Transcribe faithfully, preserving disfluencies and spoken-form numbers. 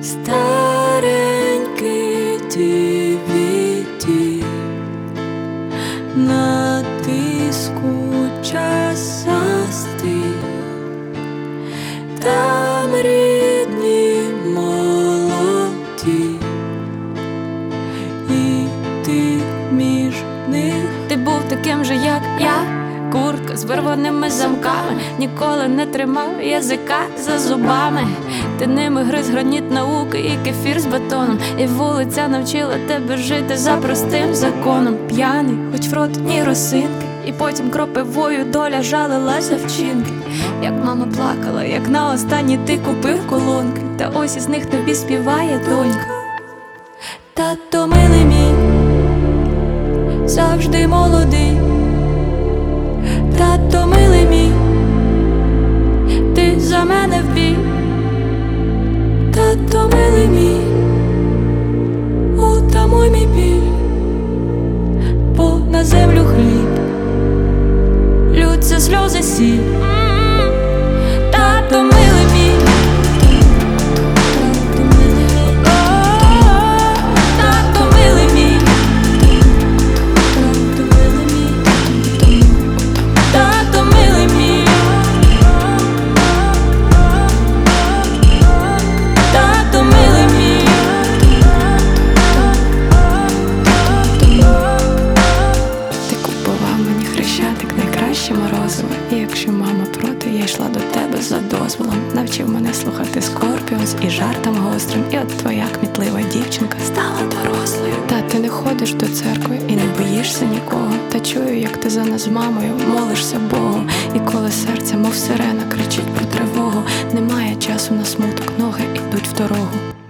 Старенький ді ві ді на диску часастий, там рідні молоді, і ти між них. Ти був таким же, як я, куртка з вирваними замками, ніколи не тримав язика за зубами. Ти ними гриз граніт науки і кефір з бетоном, і вулиця навчила тебе жити за простим законом. П'яний, хоч в рот ні росинки, і потім кропивою доля жалилася вчинки. Як мама плакала, як на останній ти купив колонки, та ось із них тобі співає донька. Тато милий мій, завжди молодий. Тато милий мій, ти за мене в бій. Тато милий мій, утамуй мій біль, бо на землю хліб лються сльози сіль. Тато милий мій, тато милий мій, тато милий мій, тато милий мій. Ти купував мені хрещатик, найкраще морозиво. І якщо мама проти, я йшла до тебе за дозволом. Навчив мене слухати Скорпіонс і жартам гострим. І от твоя кмітлива дівчинка стала дорослою. Та ти не ходиш до церкви і не боїшся нікого. Та чую, як ти за нас з мамою молишся Богу. І коли серце, мов сирена, кричить про тривогу, немає часу на смуток, ноги йдуть в дорогу.